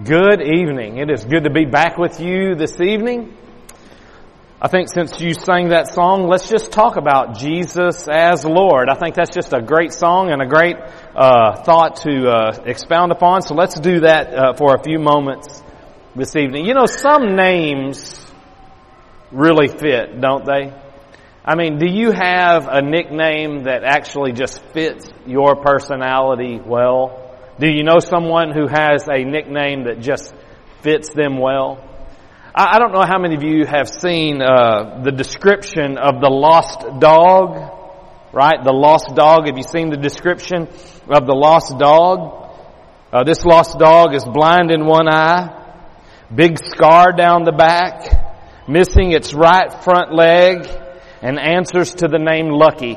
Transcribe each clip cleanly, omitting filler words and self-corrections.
Good evening. It is good to be back with you this evening. I think since you sang that song, let's just talk about Jesus as Lord. I think that's just a great song and a great thought to expound upon. So let's do that for a few moments this evening. You know, some names really fit, don't they? I mean, do you have a nickname that actually just fits your personality well? Do you know someone who has a nickname that just fits them well? I don't know how many of you have seen the description of the lost dog, right? The lost dog. Have you seen the description of the lost dog? This lost dog is blind in one eye, big scar down the back, missing its right front leg, and answers to the name Lucky.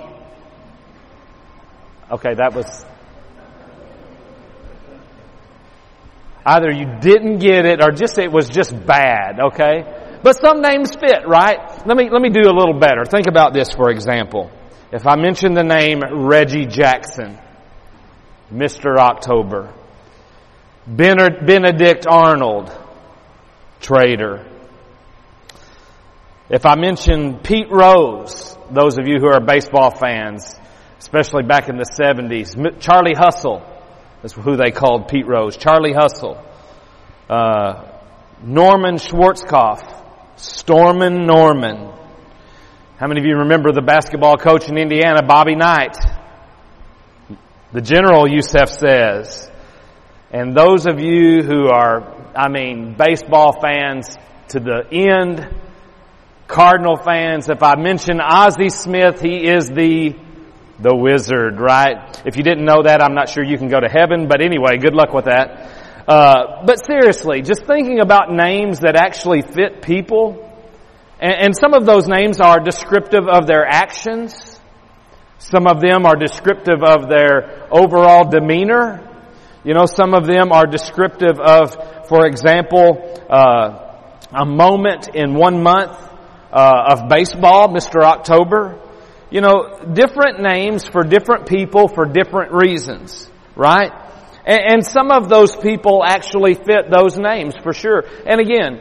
Okay, that was... Either you didn't get it or just it was just bad, okay? But some names fit, right? Let me do a little better. Think about this, for example. If I mention the name Reggie Jackson, Mr. October, Benedict Arnold, Traitor. If I mention Pete Rose, those of you who are baseball fans, especially back in the 70s, Charlie Hustle, that's who they called Pete Rose. Charlie Hustle. Norman Schwarzkopf. Stormin' Norman. How many of you remember the basketball coach in Indiana, Bobby Knight? The General, Yusef says. And those of you who are, baseball fans to the end, Cardinal fans, if I mention Ozzie Smith, he is the wizard, right? If you didn't know that, I'm not sure you can go to heaven, but anyway, good luck with that. But seriously, just thinking about names that actually fit people, and some of those names are descriptive of their actions. Some of them are descriptive of their overall demeanor. You know, some of them are descriptive of, for example, a moment in 1 month of baseball, Mr. October. You know, different names for different people for different reasons, right? And some of those people actually fit those names for sure. And again,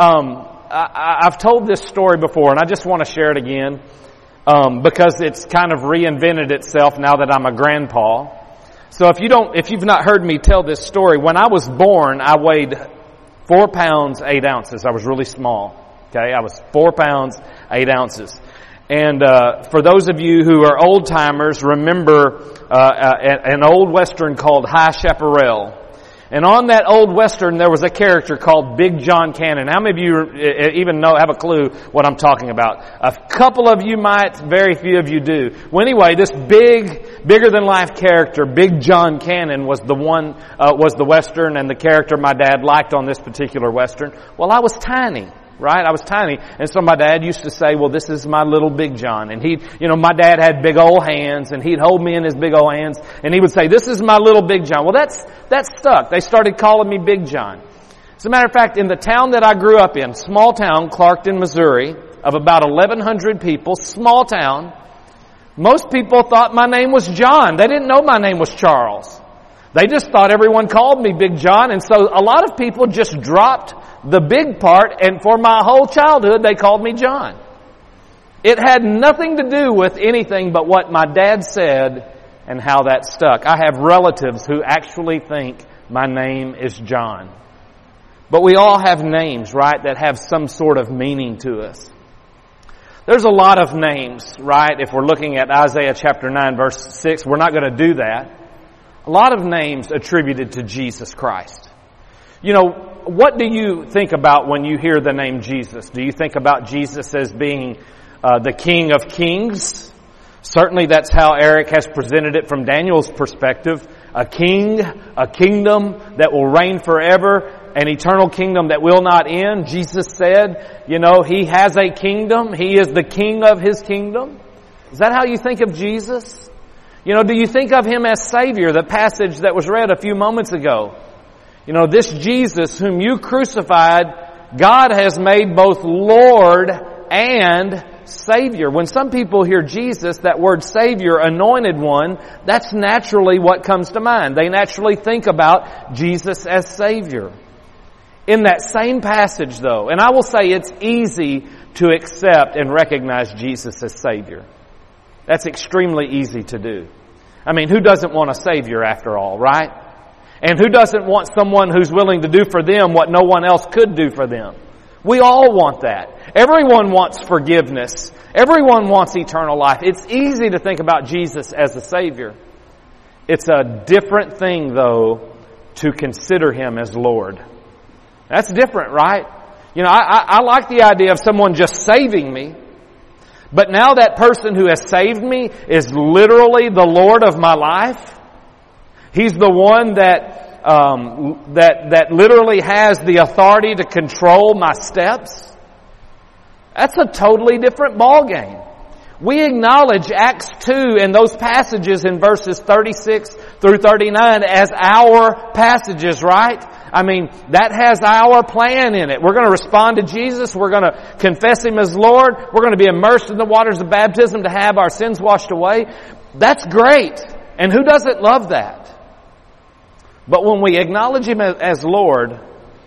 I've told this story before, and I just want to share it again because it's kind of reinvented itself now that I'm a grandpa. So if you've not heard me tell this story, when I was born, I weighed 4 pounds 8 ounces. I was really small. Okay, I was 4 pounds 8 ounces. And for those of you who are old timers, remember an old western called High Chaparral. And on that old western, there was a character called Big John Cannon. How many of you even have a clue what I'm talking about? A couple of you might, very few of you do. Well, anyway, this bigger than life character, Big John Cannon, was the western and the character my dad liked on this particular western. Well, I was tiny. Right? I was tiny. And so my dad used to say, well, this is my little Big John. And my dad had big old hands and he'd hold me in his big old hands and he would say, this is my little Big John. Well, that stuck. They started calling me Big John. As a matter of fact, in the town that I grew up in, small town, Clarkton, Missouri, of about 1,100 people, small town, most people thought my name was John. They didn't know my name was Charles. They just thought everyone called me Big John. And so a lot of people just dropped the big part, and for my whole childhood, they called me John. It had nothing to do with anything but what my dad said and how that stuck. I have relatives who actually think my name is John. But we all have names, right, that have some sort of meaning to us. There's a lot of names, right? If we're looking at Isaiah chapter 9, verse 6, we're not going to do that. A lot of names attributed to Jesus Christ. You know, what do you think about when you hear the name Jesus? Do you think about Jesus as being the King of Kings? Certainly that's how Eric has presented it from Daniel's perspective. A king, a kingdom that will reign forever, an eternal kingdom that will not end. Jesus said, He has a kingdom. He is the king of His kingdom. Is that how you think of Jesus? Do you think of Him as Savior? The passage that was read a few moments ago. This Jesus whom you crucified, God has made both Lord and Savior. When some people hear Jesus, that word Savior, Anointed One, that's naturally what comes to mind. They naturally think about Jesus as Savior. In that same passage, though, and I will say it's easy to accept and recognize Jesus as Savior. That's extremely easy to do. I mean, who doesn't want a Savior after all, right? And who doesn't want someone who's willing to do for them what no one else could do for them? We all want that. Everyone wants forgiveness. Everyone wants eternal life. It's easy to think about Jesus as a Savior. It's a different thing, though, to consider Him as Lord. That's different, right? You know, I like the idea of someone just saving me. But now that person who has saved me is literally the Lord of my life. He's the one that literally has the authority to control my steps. That's a totally different ballgame. We acknowledge Acts 2 and those passages in verses 36 through 39 as our passages, right? I mean, that has our plan in it. We're going to respond to Jesus. We're going to confess Him as Lord. We're going to be immersed in the waters of baptism to have our sins washed away. That's great. And who doesn't love that? But when we acknowledge Him as Lord,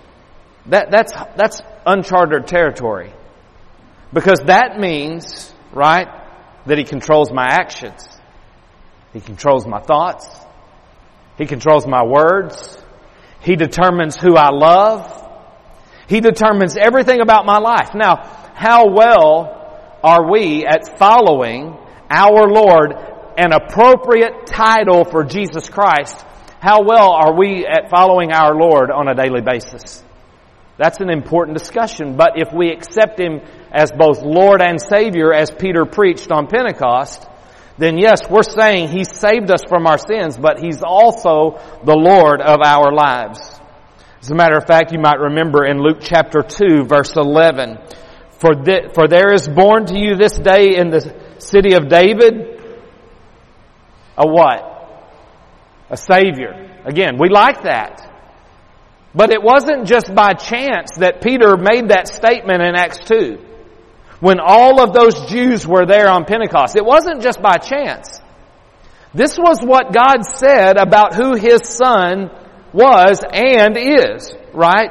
that's uncharted territory. Because that means, right, that He controls my actions. He controls my thoughts. He controls my words. He determines who I love. He determines everything about my life. Now, how well are we at following our Lord, an appropriate title for Jesus Christ? How well are we at following our Lord on a daily basis? That's an important discussion. But if we accept Him as both Lord and Savior, as Peter preached on Pentecost, then yes, we're saying He saved us from our sins, but He's also the Lord of our lives. As a matter of fact, you might remember in Luke chapter 2, verse 11, For there is born to you this day in the city of David a what? A Savior. Again, we like that. But it wasn't just by chance that Peter made that statement in Acts 2. When all of those Jews were there on Pentecost. It wasn't just by chance. This was what God said about who His Son was and is, right?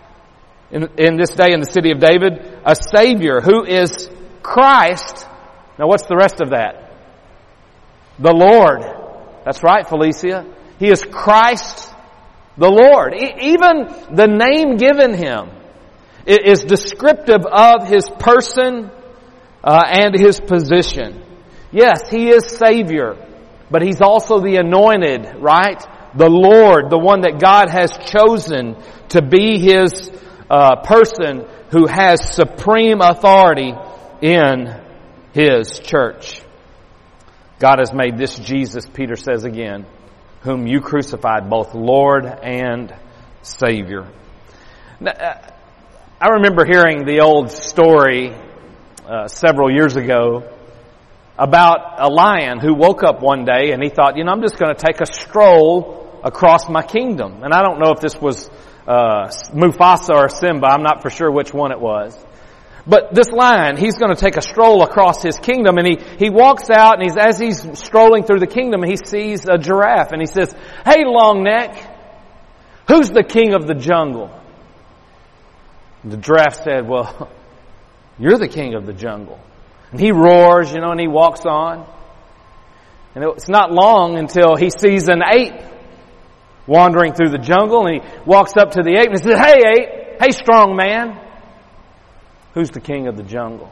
In this day in the city of David, a Savior who is Christ. Now what's the rest of that? The Lord. That's right, Felicia. He is Christ the Lord. Even the name given Him is descriptive of His person and His position. Yes, He is Savior, but He's also the anointed, right? The Lord, the one that God has chosen to be His person who has supreme authority in His church. God has made this Jesus, Peter says again, whom you crucified, both Lord and Savior. Now, I remember hearing the old story several years ago about a lion who woke up one day and he thought, I'm just going to take a stroll across my kingdom. And I don't know if this was Mufasa or Simba. I'm not for sure which one it was. But this lion, he's going to take a stroll across his kingdom, and he walks out, and as he's strolling through the kingdom, he sees a giraffe, and he says, "Hey, long neck, who's the king of the jungle?" And the giraffe said, "Well, you're the king of the jungle." And he roars, and he walks on. And it's not long until he sees an ape wandering through the jungle, and he walks up to the ape and he says, "Hey, ape, hey, strong man, who's the king of the jungle?"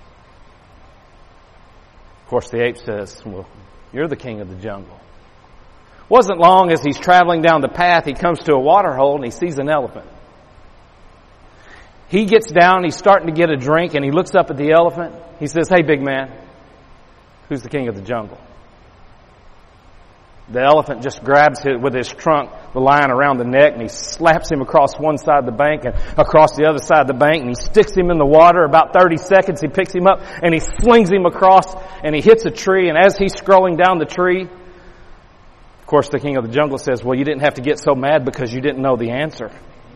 Of course, the ape says, "Well, you're the king of the jungle." Wasn't long as he's traveling down the path, he comes to a water hole and he sees an elephant. He gets down, he's starting to get a drink, and he looks up at the elephant. He says, "Hey, big man, who's the king of the jungle?" The elephant just grabs with his trunk the lion around the neck, and he slaps him across one side of the bank and across the other side of the bank, and he sticks him in the water. About 30 seconds, he picks him up and he flings him across, and he hits a tree. And as he's scrolling down the tree, of course, the king of the jungle says, "Well, you didn't have to get so mad because you didn't know the answer."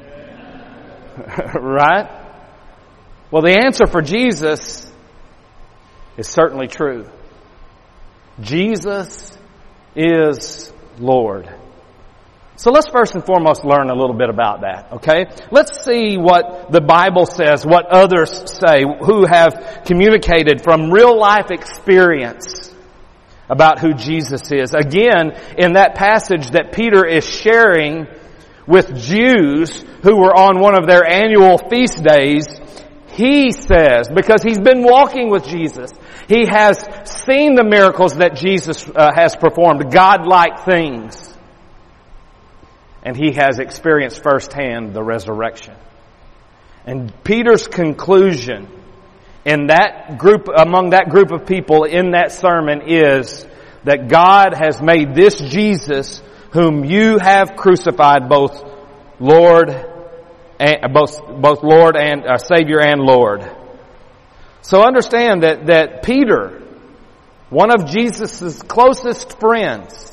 Right? Well, the answer for Jesus is certainly true. Jesus is Lord. So let's first and foremost learn a little bit about that, okay? Let's see what the Bible says, what others say who have communicated from real life experience about who Jesus is. Again, in that passage that Peter is sharing with Jews who were on one of their annual feast days, he says, because he's been walking with Jesus, he has seen the miracles that Jesus has performed, God-like things. And he has experienced firsthand the resurrection. And Peter's conclusion in that group, among that group of people in that sermon is that God has made this Jesus whom you have crucified both Lord and both Lord and Savior and Lord. So understand that Peter, one of Jesus' closest friends,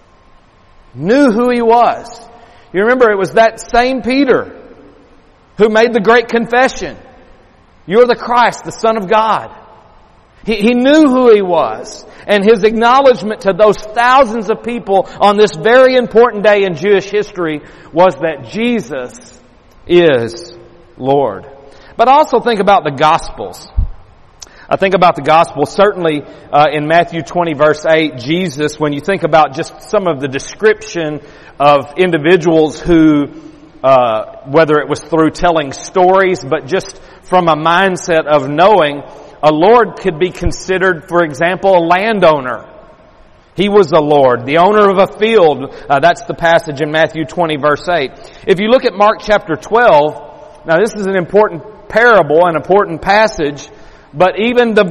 knew who he was. You remember, it was that same Peter who made the great confession. You're the Christ, the Son of God. He knew who he was. And his acknowledgement to those thousands of people on this very important day in Jewish history was that Jesus is Lord. But also think about the Gospels. I think about the gospel, certainly in Matthew 20 verse 8, Jesus, when you think about just some of the description of individuals who, whether it was through telling stories, but just from a mindset of knowing, a lord could be considered, for example, a landowner. He was a lord, the owner of a field. That's the passage in Matthew 20 verse 8. If you look at Mark chapter 12, now this is an important parable, an important passage. But even the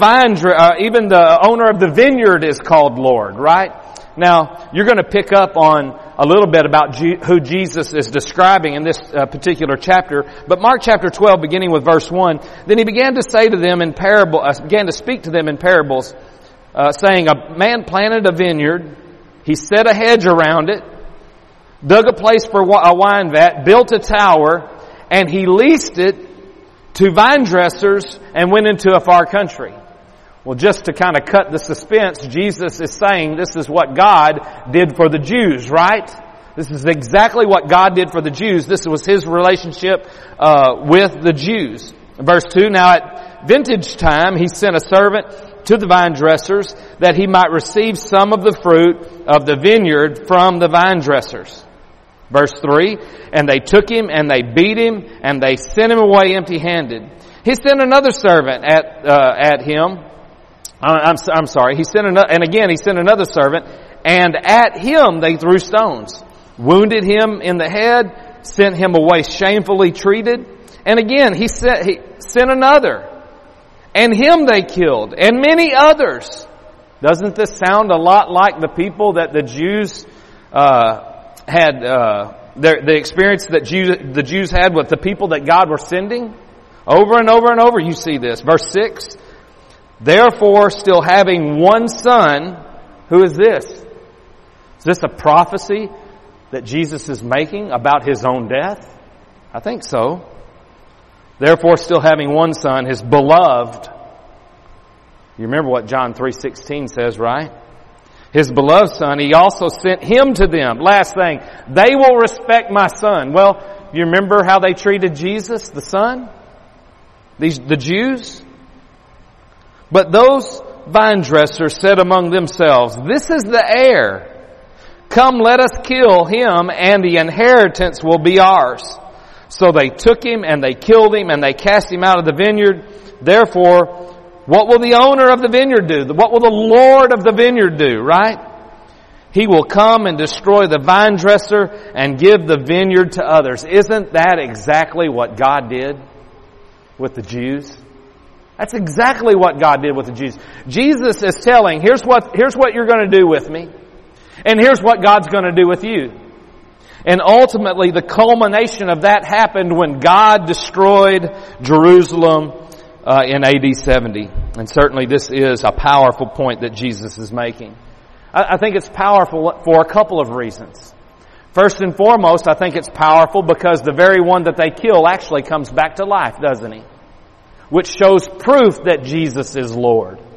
owner of the vineyard is called Lord, right? Now, you're going to pick up on a little bit about who Jesus is describing in this particular chapter. But Mark chapter 12, beginning with verse 1, then he began to say to them began to speak to them in parables, saying, a man planted a vineyard, he set a hedge around it, dug a place for a wine vat, built a tower, and he leased it to vine dressers and went into a far country. Well, just to kind of cut the suspense, Jesus is saying this is what God did for the Jews, right? This is exactly what God did for the Jews. This was His relationship with the Jews. Verse 2, now at vintage time He sent a servant to the vine dressers that he might receive some of the fruit of the vineyard from the vine dressers. Verse 3, and they took him and they beat him and they sent him away empty-handed. He sent another servant at him. I'm sorry. He sent another servant, and at him they threw stones, wounded him in the head, sent him away shamefully treated. And again he sent another, and him they killed, and many others. Doesn't this sound a lot like the people that the Jews had the experience that the Jews had with the people that God were sending? Over and over and over you see this. Verse 6, therefore still having one son, who is this? Is this a prophecy that Jesus is making about His own death? I think so. Therefore still having one son, His beloved. You remember what John 3:16 says, right? His beloved son, He also sent him to them. Last thing, they will respect my son. Well, you remember how they treated Jesus, the son? The Jews? But those vine dressers said among themselves, this is the heir. Come, let us kill him, and the inheritance will be ours. So they took him, and they killed him, and they cast him out of the vineyard. Therefore, what will the owner of the vineyard do? What will the Lord of the vineyard do, right? He will come and destroy the vine dresser and give the vineyard to others. Isn't that exactly what God did with the Jews? That's exactly what God did with the Jews. Jesus is telling, here's what you're going to do with me, and here's what God's going to do with you. And ultimately, the culmination of that happened when God destroyed Jerusalem in AD 70. And certainly this is a powerful point that Jesus is making. I think it's powerful for a couple of reasons. First and foremost, I think it's powerful because the very one that they kill actually comes back to life, doesn't he? Which shows proof that Jesus is Lord.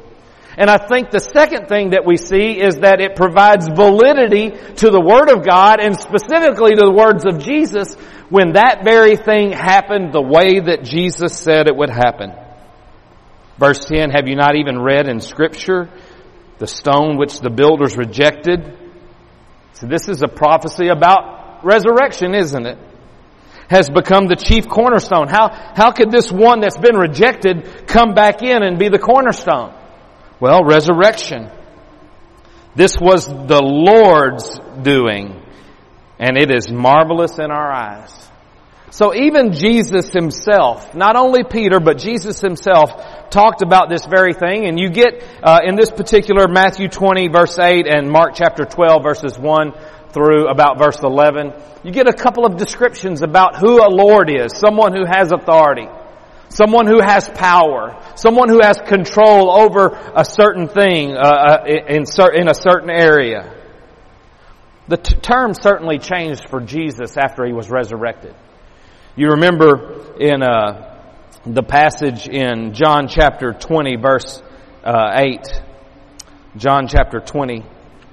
And I think the second thing that we see is that it provides validity to the Word of God and specifically to the words of Jesus when that very thing happened the way that Jesus said it would happen. Verse 10, have you not even read in Scripture the stone which the builders rejected? So this is a prophecy about resurrection, isn't it? Has become the chief cornerstone. How could this one that's been rejected come back in and be the cornerstone? Well, resurrection. This was the Lord's doing, and it is marvelous in our eyes. So even Jesus himself, not only Peter, but Jesus himself talked about this very thing. And you get, in this particular Matthew 20 verse 8 and Mark chapter 12 verses 1 through about verse 11, you get a couple of descriptions about who a Lord is. Someone who has authority. Someone who has power. Someone who has control over a certain thing, in a certain area. The term certainly changed for Jesus after he was resurrected. You remember in the passage in John chapter 20 verse 8. John chapter 20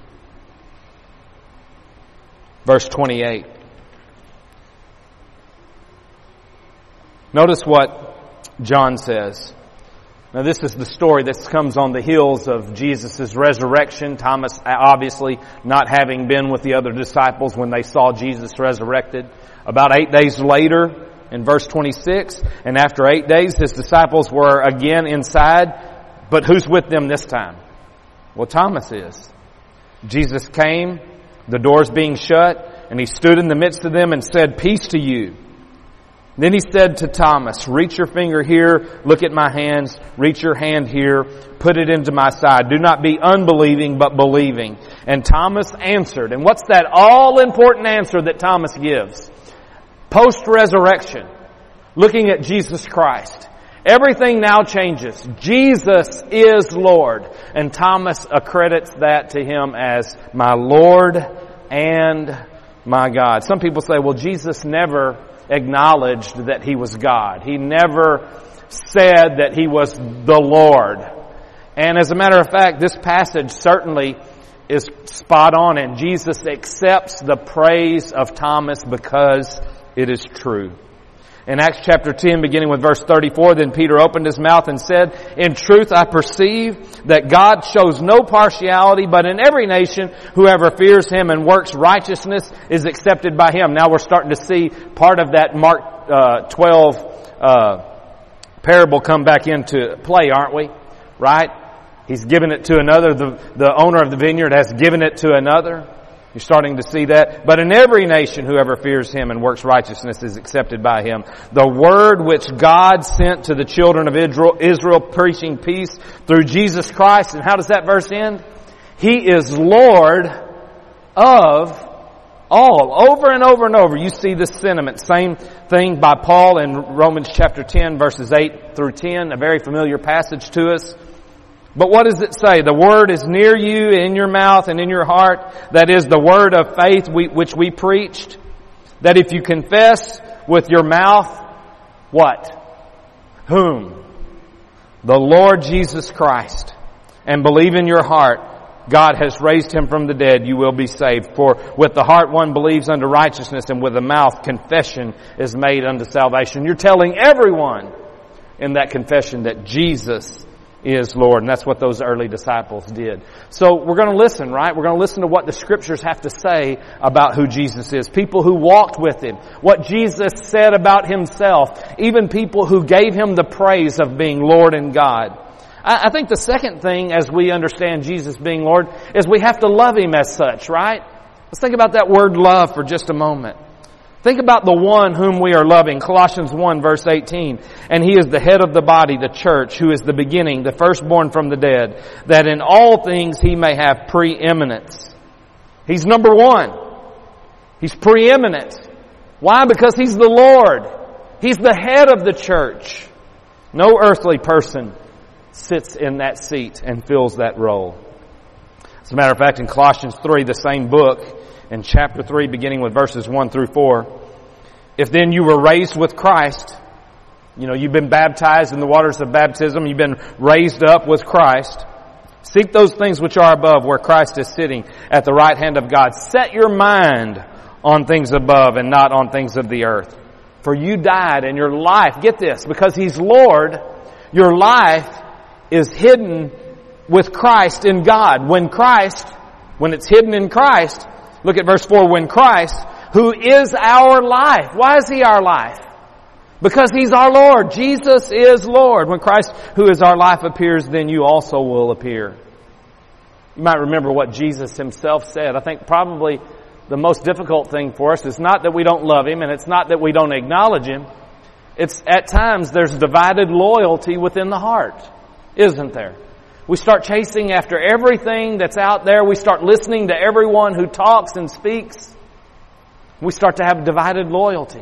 verse 28. Notice what John says. Now this is the story that comes on the heels of Jesus' resurrection. Thomas obviously not having been with the other disciples when they saw Jesus resurrected. About 8 days later, in verse 26, and after 8 days, his disciples were again inside. But who's with them this time? Well, Thomas is. Jesus came, the doors being shut, and he stood in the midst of them and said, "Peace to you." Then he said to Thomas, "Reach your finger here, look at my hands, reach your hand here, put it into my side. Do not be unbelieving, but believing." And Thomas answered, and what's that all-important answer that Thomas gives? Post-resurrection, looking at Jesus Christ. Everything now changes. Jesus is Lord. And Thomas accredits that to him as my Lord and my God. Some people say, well, Jesus never acknowledged that he was God. He never said that he was the Lord. And as a matter of fact, this passage certainly is spot on, and Jesus accepts the praise of Thomas because it is true. In Acts chapter 10, beginning with verse 34, then Peter opened his mouth and said, "In truth I perceive that God shows no partiality, but in every nation whoever fears him and works righteousness is accepted by him." Now we're starting to see part of that Mark 12 parable come back into play, aren't we? Right? He's given it to another. The owner of the vineyard has given it to another. You're starting to see that. But in every nation, whoever fears him and works righteousness is accepted by him. The word which God sent to the children of Israel, preaching peace through Jesus Christ. And how does that verse end? He is Lord of all. Over and over and over, you see this sentiment. Same thing by Paul in Romans chapter 10, verses 8 through 10. A very familiar passage to us. But what does it say? The word is near you, in your mouth and in your heart. That is the word of faith which we preached. That if you confess with your mouth, what? Whom? The Lord Jesus Christ. And believe in your heart, God has raised him from the dead, you will be saved. For with the heart one believes unto righteousness, and with the mouth confession is made unto salvation. You're telling everyone in that confession that Jesus is Lord. And that's what those early disciples did. So we're going to listen, right? We're going to listen to what the scriptures have to say about who Jesus is. People who walked with him. What Jesus said about himself. Even people who gave him the praise of being Lord and God. I think the second thing as we understand Jesus being Lord is we have to love him as such, right? Let's think about that word love for just a moment. Think about the one whom we are loving. Colossians 1 verse 18. And he is the head of the body, the church, who is the beginning, the firstborn from the dead, that in all things he may have preeminence. He's number one. He's preeminent. Why? Because he's the Lord. He's the head of the church. No earthly person sits in that seat and fills that role. As a matter of fact, in Colossians 3, the same book, in chapter 3, beginning with verses 1 through 4. If then you were raised with Christ, you've been baptized in the waters of baptism, you've been raised up with Christ. Seek those things which are above, where Christ is sitting at the right hand of God. Set your mind on things above and not on things of the earth. For you died, and your life, get this, because He's Lord, your life is hidden with Christ in God. When it's hidden in Christ, look at verse 4, when Christ, who is our life. Why is He our life? Because He's our Lord. Jesus is Lord. When Christ, who is our life, appears, then you also will appear. You might remember what Jesus Himself said. I think probably the most difficult thing for us is not that we don't love Him, and it's not that we don't acknowledge Him. It's at times there's divided loyalty within the heart, isn't there? We start chasing after everything that's out there. We start listening to everyone who talks and speaks. We start to have divided loyalty.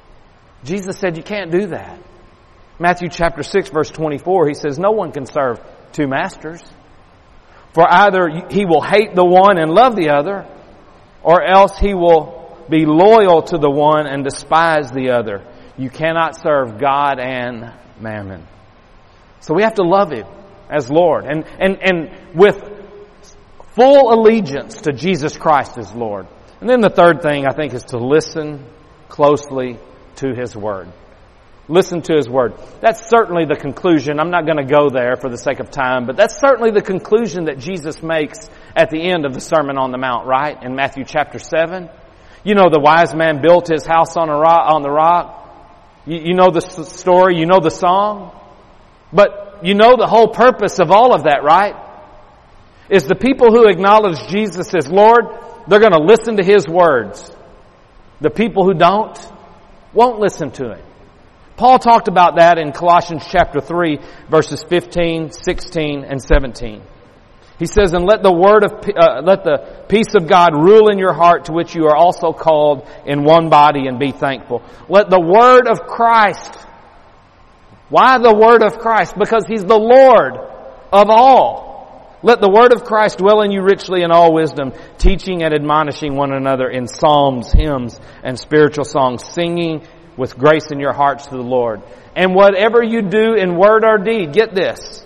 Jesus said you can't do that. Matthew chapter 6 verse 24, He says, no one can serve two masters. For either he will hate the one and love the other, or else he will be loyal to the one and despise the other. You cannot serve God and mammon. So we have to love Him as Lord. And with full allegiance to Jesus Christ as Lord. And then the third thing, I think, is to listen closely to His Word. Listen to His Word. That's certainly the conclusion. I'm not going to go there for the sake of time, but that's certainly the conclusion that Jesus makes at the end of the Sermon on the Mount, right? In Matthew chapter 7. You know, the wise man built his house on the rock. You know the story. You know the song. But you know the whole purpose of all of that, right? Is the people who acknowledge Jesus as Lord, they're going to listen to His words. The people who don't won't listen to Him. Paul talked about that in Colossians chapter 3, verses 15, 16, and 17. He says, and let the peace of God rule in your heart, to which you are also called in one body, and be thankful. Let the word of Christ. Why the word of Christ? Because He's the Lord of all. Let the word of Christ dwell in you richly in all wisdom, teaching and admonishing one another in psalms, hymns, and spiritual songs, singing with grace in your hearts to the Lord. And whatever you do in word or deed, get this,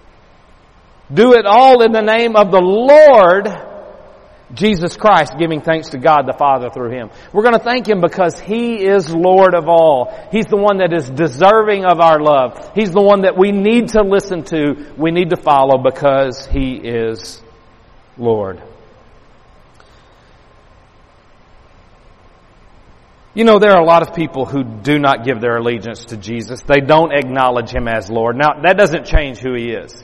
do it all in the name of the Lord Jesus Christ, giving thanks to God the Father through Him. We're going to thank Him because He is Lord of all. He's the one that is deserving of our love. He's the one that we need to listen to, we need to follow, because He is Lord. You know, there are a lot of people who do not give their allegiance to Jesus. They don't acknowledge Him as Lord. Now, that doesn't change who He is.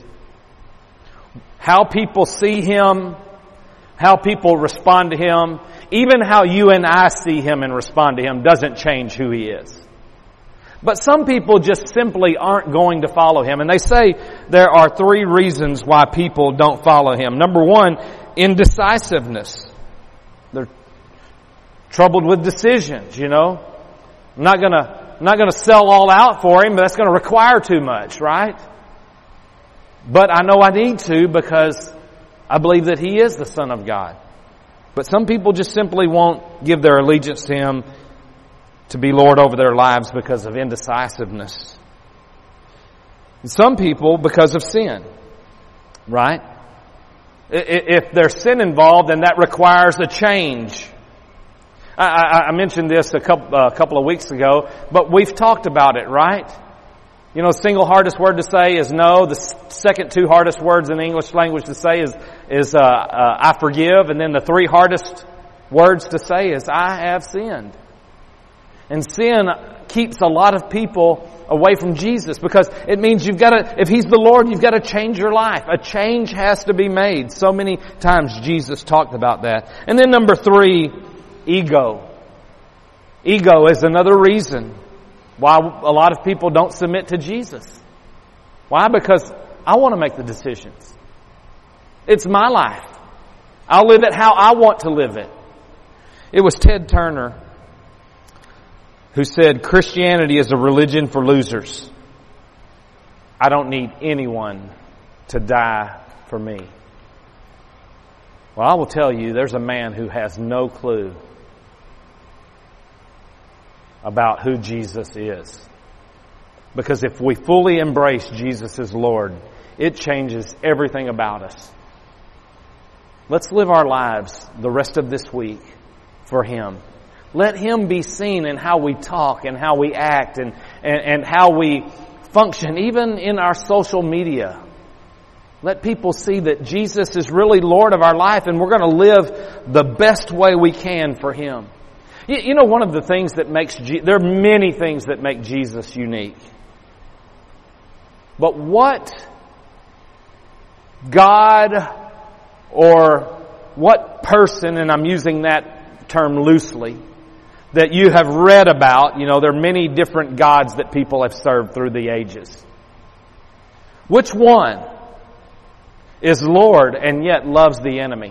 How people see Him, how people respond to Him, even how you and I see Him and respond to Him doesn't change who He is. But some people just simply aren't going to follow Him. And they say there are three reasons why people don't follow Him. Number one, indecisiveness. They're troubled with decisions, you know. I'm not gonna sell all out for Him, but that's going to require too much, right? But I know I need to, because I believe that He is the Son of God. But some people just simply won't give their allegiance to Him to be Lord over their lives because of indecisiveness. And some people because of sin, right? If there's sin involved, then that requires a change. I mentioned this a couple of weeks ago, but we've talked about it, right? You know, the single hardest word to say is no. The second two hardest words in the English language to say is I forgive. And then the three hardest words to say is I have sinned. And sin keeps a lot of people away from Jesus, because it means if He's the Lord, you've got to change your life. A change has to be made. So many times Jesus talked about that. And then number three, ego. Ego is another reason why a lot of people don't submit to Jesus. Why? Because I want to make the decisions. It's my life. I'll live it how I want to live it. It was Ted Turner who said, Christianity is a religion for losers. I don't need anyone to die for me. Well, I will tell you, there's a man who has no clue about who Jesus is. Because if we fully embrace Jesus as Lord, it changes everything about us. Let's live our lives the rest of this week for Him. Let Him be seen in how we talk and how we act and how we function, even in our social media. Let people see that Jesus is really Lord of our life, and we're going to live the best way we can for Him. You know, one of the things that there are many things that make Jesus unique. But what God or what person, and I'm using that term loosely, that you have read about, you know, there are many different gods that people have served through the ages. Which one is Lord and yet loves the enemy?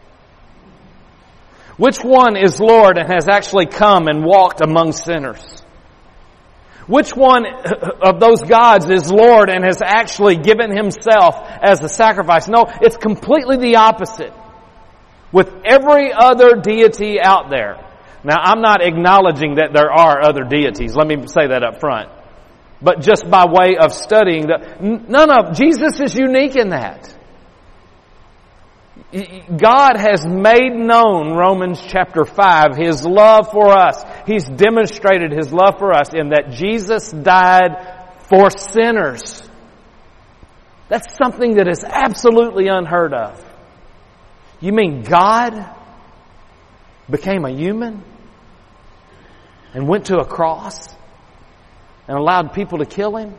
Which one is Lord and has actually come and walked among sinners? Which one of those gods is Lord and has actually given Himself as a sacrifice? No, it's completely the opposite with every other deity out there. Now, I'm not acknowledging that there are other deities. Let me say that up front. But just by way of studying, Jesus is unique in that. God has made known, Romans chapter 5, His love for us. He's demonstrated His love for us in that Jesus died for sinners. That's something that is absolutely unheard of. You mean God became a human and went to a cross and allowed people to kill Him?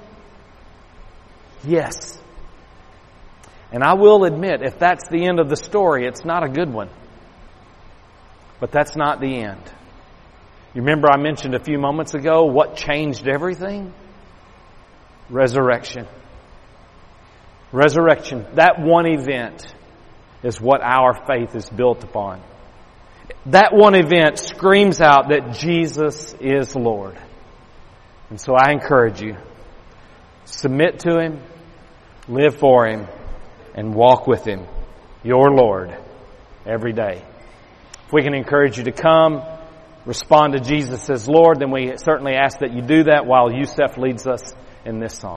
Yes. And I will admit, if that's the end of the story, it's not a good one. But that's not the end. You remember I mentioned a few moments ago what changed everything? Resurrection. Resurrection. That one event is what our faith is built upon. That one event screams out that Jesus is Lord. And so I encourage you, submit to Him, live for Him, and walk with Him, your Lord, every day. If we can encourage you to come, respond to Jesus as Lord, then we certainly ask that you do that while Yusef leads us in this song.